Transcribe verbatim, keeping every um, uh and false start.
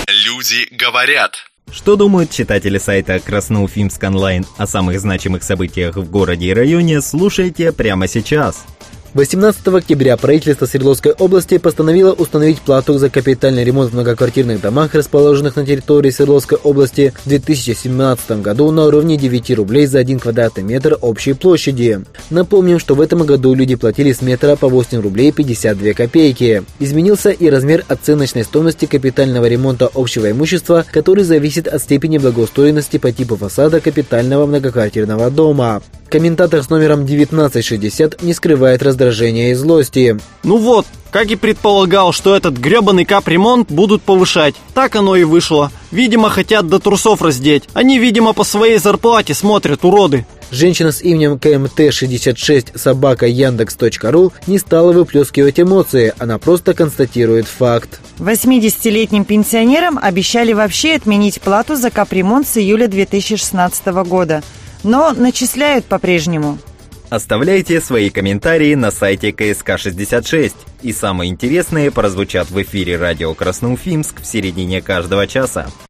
Люди говорят. Что думают читатели сайта Красноуфимск онлайн о самых значимых событиях в городе и районе, слушайте прямо сейчас. восемнадцатого октября правительство Свердловской области постановило установить плату за капитальный ремонт в многоквартирных домах, расположенных на территории Свердловской области, в две тысячи семнадцатом году на уровне девяти рублей за один квадратный метр общей площади. Напомним, что в этом году люди платили с метра по восемь рублей пятьдесят две копейки. Изменился и размер оценочной стоимости капитального ремонта общего имущества, который зависит от степени благоустроенности по типу фасада капитального многоквартирного дома. Комментатор с номером девятнадцать шестьдесят не скрывает раздражения и злости. Ну вот, как и предполагал, что этот гребаный капремонт будут повышать. Так оно и вышло. Видимо, хотят до трусов раздеть. Они, видимо, по своей зарплате смотрят, уроды. Женщина с именем ка эм тэ шестьдесят шесть собака яндекс точка ру не стала выплескивать эмоции, она просто констатирует факт. восьмидесятилетним пенсионерам обещали вообще отменить плату за капремонт с июля две тысячи шестнадцатого года. Но начисляют по-прежнему. Оставляйте свои комментарии на сайте ка эс ка шестьдесят шесть. И самые интересные прозвучат в эфире радио Красноуфимск в середине каждого часа.